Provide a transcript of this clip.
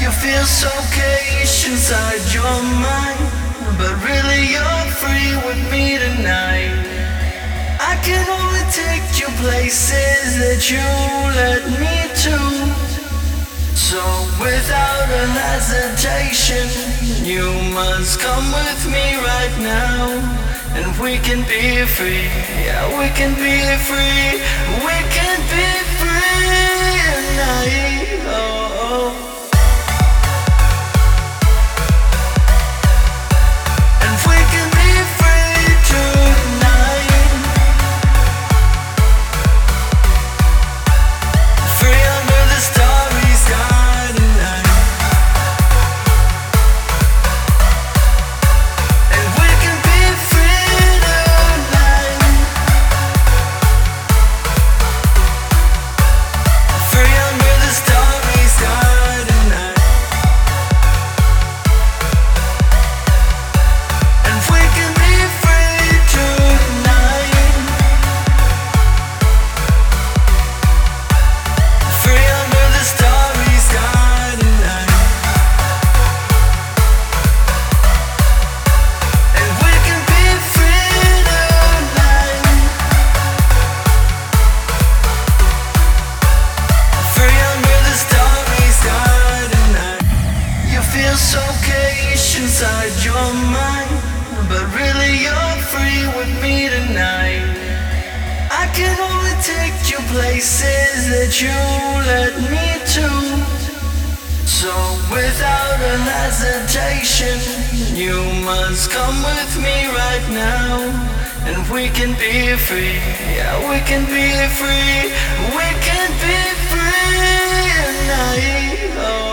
You feel so caged inside your mind, but really you're free with me tonight. I can only take you places that you let me to. So without a hesitation, you must come with me right now, and we can be free. Yeah, we can be free. We can be free tonight. Oh, oh. So caged inside your mind, but really you're free with me tonight. I can only take you places that you let me to. So without a hesitation, you must come with me right now, and we can be free. Yeah, we can be free. We can be free tonight. Oh.